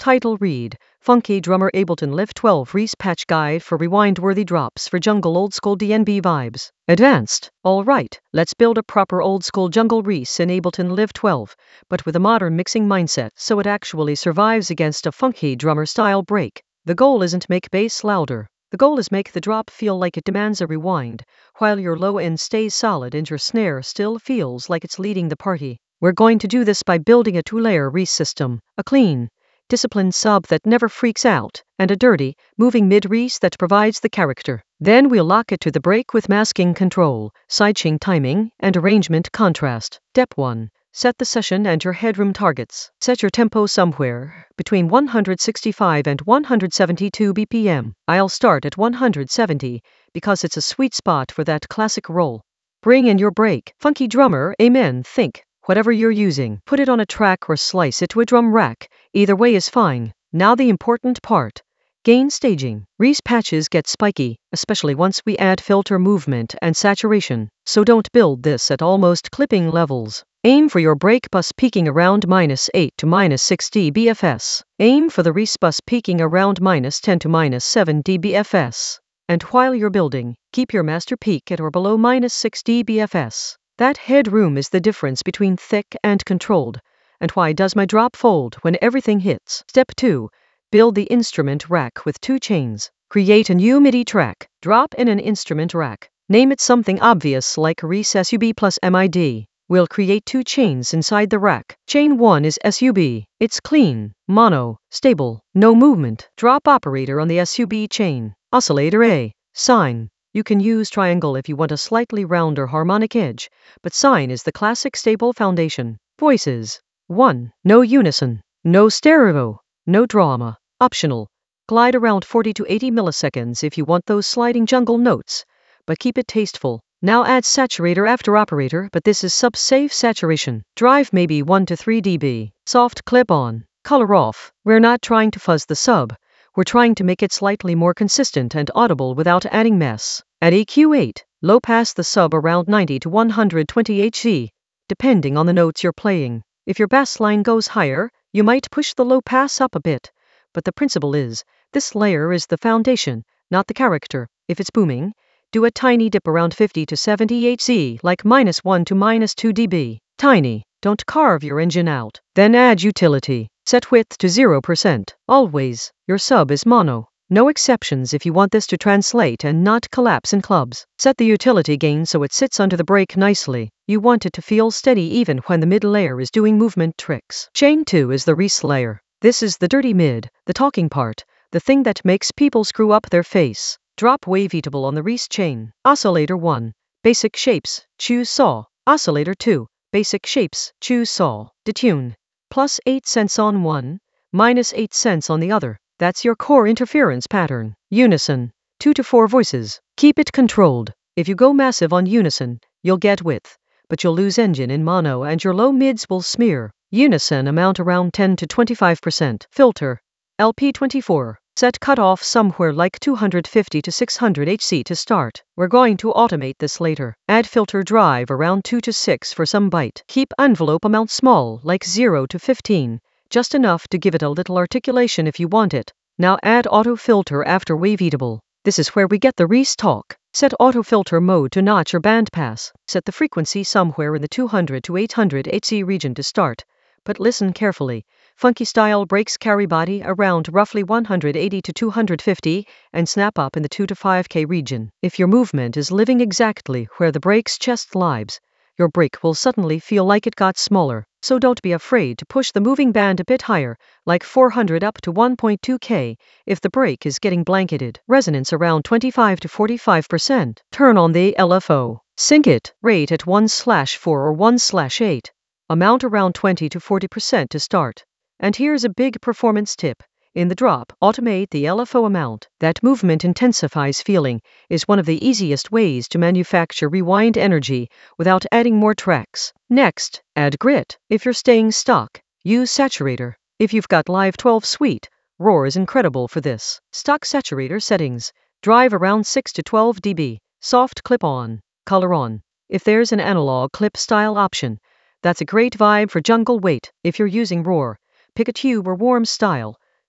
Title read, Funky Drummer Ableton Live 12 Reese Patch Guide for Rewind-Worthy Drops for Jungle Old School DnB Vibes. Advanced. Alright, let's build a proper old school jungle Reese in Ableton Live 12, but with a modern mixing mindset so it actually survives against a funky drummer style break. The goal isn't make bass louder. The goal is make the drop feel like it demands a rewind, while your low end stays solid and your snare still feels like it's leading the party. We're going to do this by building a two-layer Reese system, a clean, disciplined sub that never freaks out, and a dirty, moving mid-Reese that provides the character. Then we'll lock it to the break with masking control, sidechain timing, and arrangement contrast. Step 1. Set the session and your headroom targets. Set your tempo somewhere between 165 and 172 BPM. I'll start at 170 because it's a sweet spot for that classic roll. Bring in your break. Funky drummer, amen, think. Whatever you're using, put it on a track or slice it to a drum rack. Either way is fine. Now the important part. Gain staging. Reese patches get spiky, especially once we add filter movement and saturation, so don't build this at almost clipping levels. Aim for your break bus peaking around -8 to -6 dBFS. Aim for the Reese bus peaking around -10 to -7 dBFS. And while you're building, keep your master peak at or below -6 dBFS. That headroom is the difference between thick and controlled. And why does my drop fold when everything hits? Step 2. Build the instrument rack with 2 chains. Create a new MIDI track. Drop in an instrument rack. Name it something obvious like Reese SUB plus MID. We'll create 2 chains inside the rack. Chain 1 is SUB. It's clean, mono, stable, no movement. Drop operator on the SUB chain. Oscillator A. Sine. You can use triangle if you want a slightly rounder harmonic edge, but sine is the classic stable foundation. Voices. 1. No unison. No stereo. No drama. Optional. Glide around 40 to 80 milliseconds if you want those sliding jungle notes, but keep it tasteful. Now add saturator after operator, but this is sub-safe saturation. Drive maybe 1 to 3 dB. Soft clip on. Color off. We're not trying to fuzz the sub. We're trying to make it slightly more consistent and audible without adding mess. At EQ 8, low pass the sub around 90 to 120 Hz, depending on the notes you're playing. If your bass line goes higher, you might push the low pass up a bit. But the principle is, this layer is the foundation, not the character. If it's booming, do a tiny dip around 50 to 70 Hz, like -1 to -2 dB. Tiny. Don't carve your engine out. Then add utility. Set width to 0%. Always. Your sub is mono. No exceptions if you want this to translate and not collapse in clubs. Set the utility gain so it sits under the break nicely. You want it to feel steady even when the mid layer is doing movement tricks. Chain 2 is the Reese layer. This is the dirty mid, the talking part, the thing that makes people screw up their face. Drop waveatable on the Reese chain. Oscillator 1. Basic shapes. Choose saw. Oscillator 2. Basic shapes. Choose saw. Detune. +8 cents on one, -8 cents on the other. That's your core interference pattern. Unison. 2 to 4 voices. Keep it controlled. If you go massive on unison, you'll get width, but you'll lose engine in mono and your low mids will smear. Unison amount around 10 to 25%. Filter. LP24. Set cutoff somewhere like 250 to 600 Hz to start. We're going to automate this later. Add filter drive around 2 to 6 for some bite. Keep envelope amount small, like 0 to 15, just enough to give it a little articulation if you want it. Now add auto filter after waveatable. This is where we get the Reese talk. Set auto filter mode to notch your bandpass. Set the frequency somewhere in the 200 to 800 Hz region to start. But listen carefully. Funky style breaks carry body around roughly 180 to 250 and snap up in the 2 to 5K region. If your movement is living exactly where the break's chest lies, your break will suddenly feel like it got smaller. So don't be afraid to push the moving band a bit higher, like 400 up to 1.2K, if the break is getting blanketed. Resonance around 25 to 45%. Turn on the LFO. Sync it. Rate at 1/4 or 1/8. Amount around 20 to 40% to start. And here's a big performance tip. In the drop, automate the LFO amount. That movement intensifies feeling is one of the easiest ways to manufacture rewind energy without adding more tracks. Next, add grit. If you're staying stock, use saturator. If you've got Live 12 Suite, Roar is incredible for this. Stock saturator settings. Drive around 6 to 12 dB. Soft clip on. Color on. If there's an analog clip style option, that's a great vibe for jungle weight. If you're using Roar, pick a tube or warm style.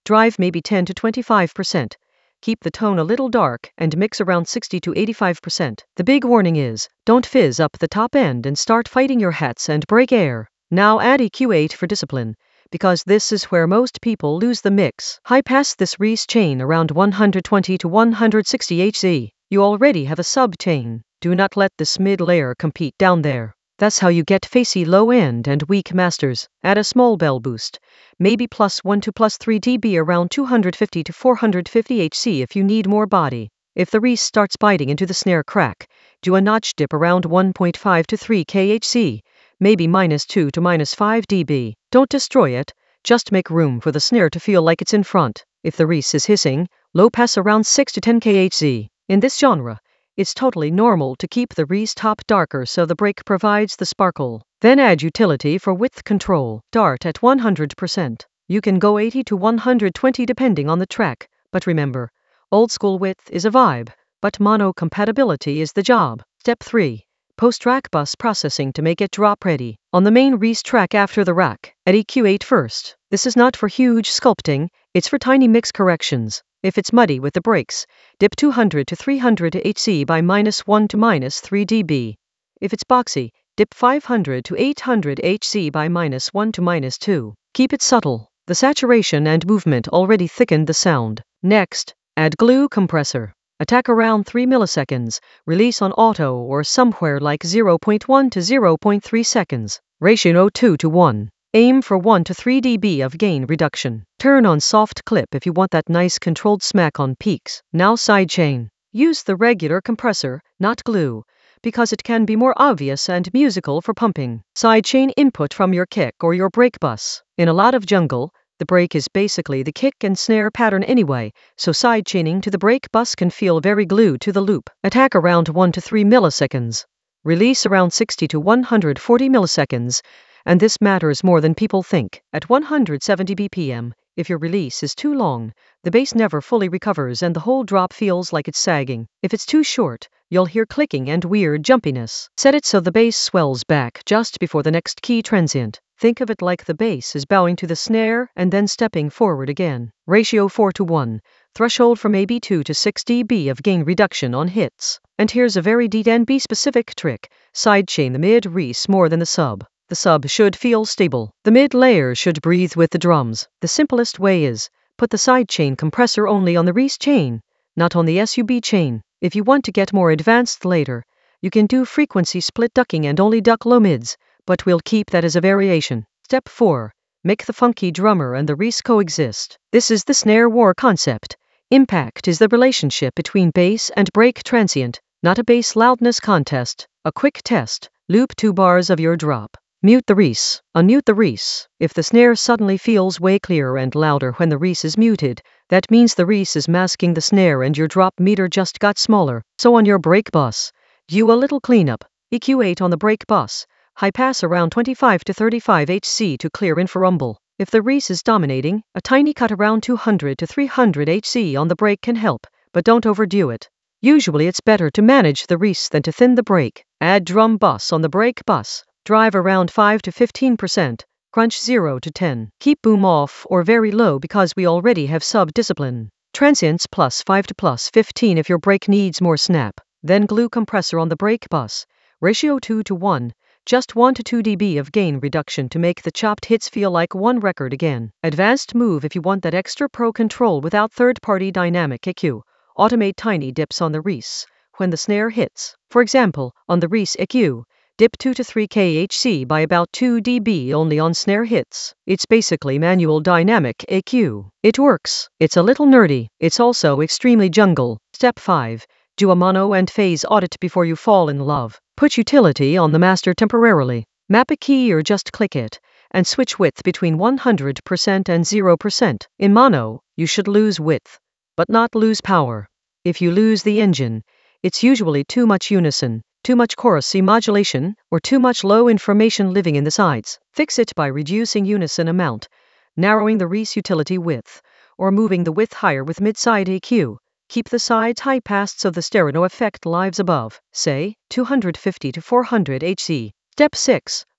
Drive maybe 10 to 25%. Keep the tone a little dark and mix around 60 to 85%. The big warning is, don't fizz up the top end and start fighting your hats and break air. Now add EQ8 for discipline, because this is where most people lose the mix. High pass this Reese chain around 120 to 160 Hz. You already have a sub chain. Do not let this mid layer compete down there. That's how you get facey low end and weak masters. Add a small bell boost, maybe +1 to +3 dB around 250 to 450 Hz if you need more body. If the Reese starts biting into the snare crack, do a notch dip around 1.5 to 3 kHz, maybe -2 to -5 dB. Don't destroy it, just make room for the snare to feel like it's in front. If the Reese is hissing, low pass around 6 to 10 kHz. In this genre, it's totally normal to keep the Reese top darker so the break provides the sparkle. Then add utility for width control. Start at 100%. You can go 80 to 120 depending on the track, but remember, old school width is a vibe, but mono compatibility is the job. Step 3. Post-rack bus processing to make it drop ready. On the main Reese track after the rack, add EQ8 first. This is not for huge sculpting, it's for tiny mix corrections. If it's muddy with the brakes, dip 200 to 300 Hz by -1 to -3 dB. If it's boxy, dip 500 to 800 Hz by -1 to -2. Keep it subtle. The saturation and movement already thickened the sound. Next, add glue compressor. Attack around 3 milliseconds, release on auto or somewhere like 0.1 to 0.3 seconds. Ratio 2 to 1. Aim for 1 to 3 dB of gain reduction. Turn on soft clip if you want that nice controlled smack on peaks. Now sidechain. Use the regular compressor, not glue, because it can be more obvious and musical for pumping. Sidechain input from your kick or your brake bus. In a lot of jungle, the brake is basically the kick and snare pattern anyway, so sidechaining to the brake bus can feel very glued to the loop. Attack around 1 to 3 milliseconds. Release around 60 to 140 milliseconds. And this matters more than people think. At 170 BPM, if your release is too long, the bass never fully recovers and the whole drop feels like it's sagging. If it's too short, you'll hear clicking and weird jumpiness. Set it so the bass swells back just before the next key transient. Think of it like the bass is bowing to the snare and then stepping forward again. Ratio 4 to 1. Threshold from maybe 2 to 6 dB of gain reduction on hits. And here's a very DNB specific trick. Sidechain the mid Reese more than the sub. The sub should feel stable. The mid layer should breathe with the drums. The simplest way is, put the sidechain compressor only on the Reese chain, not on the SUB chain. If you want to get more advanced later, you can do frequency split ducking and only duck low mids, but we'll keep that as a variation. Step 4. Make the funky drummer and the Reese coexist. This is the snare war concept. Impact is the relationship between bass and break transient, not a bass loudness contest. A quick test. Loop 2 bars of your drop. Mute the Reese. Unmute the Reese. If the snare suddenly feels way clearer and louder when the Reese is muted, that means the Reese is masking the snare and your drop meter just got smaller. So on your brake bus, do a little cleanup. EQ8 on the brake bus. High pass around 25 to 35 Hz to clear in for rumble. If the Reese is dominating, a tiny cut around 200 to 300 Hz on the brake can help, but don't overdo it. Usually it's better to manage the Reese than to thin the brake. Add drum bus on the brake bus. Drive around 5 to 15%, crunch 0 to 10. Keep boom off or very low because we already have sub-discipline. Transients +5 to +15 if your brake needs more snap. Then glue compressor on the brake bus. Ratio 2 to 1, just 1 to 2 dB of gain reduction to make the chopped hits feel like one record again. Advanced move if you want that extra pro control without third-party dynamic EQ. Automate tiny dips on the Reese when the snare hits. For example, on the Reese EQ, dip 2 to 3 kHz by about 2 dB only on snare hits. It's basically manual dynamic EQ. It works. It's a little nerdy. It's also extremely jungle. Step 5. Do a mono and phase audit before you fall in love. Put utility on the master temporarily. Map a key or just click it, and switch width between 100% and 0%. In mono, you should lose width, but not lose power. If you lose the engine, it's usually too much unison, too much chorus modulation, or too much low information living in the sides. Fix it by reducing unison amount, narrowing the Reese utility width, or moving the width higher with mid-side EQ. Keep the sides high passed so the stereo effect lives above, say, 250 to 400 Hz. Step 6.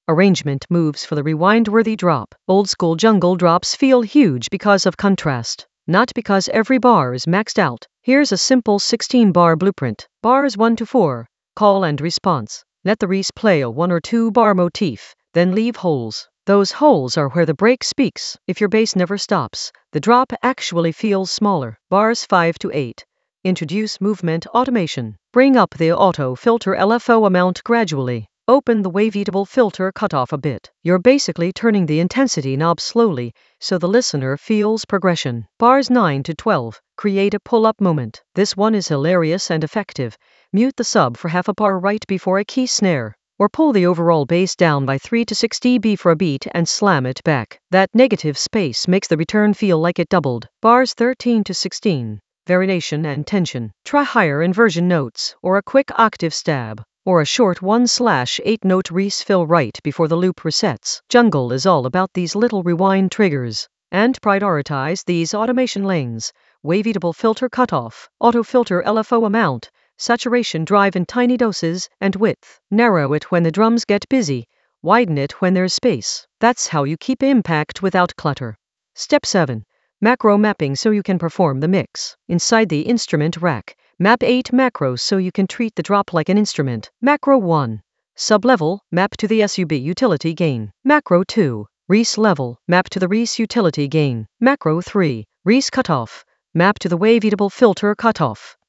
Arrangement moves for the rewind-worthy drop. Old school jungle drops feel huge because of contrast, not because every bar is maxed out. Here's a simple 16-bar blueprint. Bars 1 to 4. Call and response. Let the Reese play a 1 or 2 bar motif, then leave holes. Those holes are where the break speaks. If your bass never stops, the drop actually feels smaller. Bars 5 to 8. Introduce movement automation. Bring up the auto filter LFO amount gradually. Open the wavetable filter cutoff a bit. You're basically turning the intensity knob slowly so the listener feels progression. Bars 9 to 12. Create a pull-up moment. This one is hilarious and effective. Mute the sub for half a bar right before a key snare, or pull the overall bass down by 3 to 6 dB for a beat and slam it back. That negative space makes the return feel like it doubled. Bars 13 to 16. Variation and tension. Try higher inversion notes, or a quick octave stab, or a short 1/8 note Reese fill right before the loop resets. Jungle is all about these little rewind triggers. And prioritize these automation lanes. Wavetable filter cutoff, auto filter LFO amount, saturation drive in tiny doses, and width. Narrow it when the drums get busy, widen it when there's space. That's how you keep impact without clutter. Step 7. Macro mapping so you can perform the mix. Inside the instrument rack, map 8 macros so you can treat the drop like an instrument. Macro 1. Sublevel, map to the SUB utility gain. Macro 2. Reese level, map to the Reese utility gain. Macro 3. Reese cutoff, map to the wavetable filter cutoff.